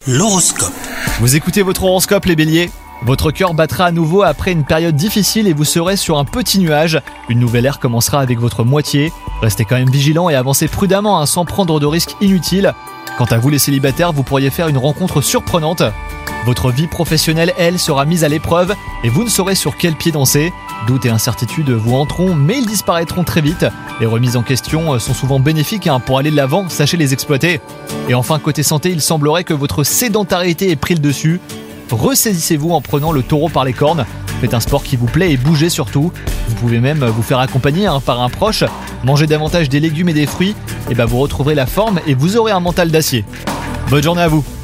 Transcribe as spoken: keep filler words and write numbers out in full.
L'horoscope. Vous écoutez votre horoscope les béliers ? Votre cœur battra à nouveau après une période difficile et vous serez sur un petit nuage. Une nouvelle ère commencera avec votre moitié. Restez quand même vigilant et avancez prudemment hein, sans prendre de risques inutiles. Quant à vous les célibataires, vous pourriez faire une rencontre surprenante. Votre vie professionnelle, elle, sera mise à l'épreuve et vous ne saurez sur quel pied danser. Doutes et incertitudes vous hanteront, mais ils disparaîtront très vite. Les remises en question sont souvent bénéfiques hein, pour aller de l'avant, sachez les exploiter. Et enfin, côté santé, il semblerait que votre sédentarité ait pris le dessus. Ressaisissez-vous en prenant le taureau par les cornes. Faites un sport qui vous plaît et bougez surtout. Vous pouvez même vous faire accompagner hein, par un proche. Mangez davantage des légumes et des fruits, et bah vous retrouverez la forme et vous aurez un mental d'acier. Bonne journée à vous.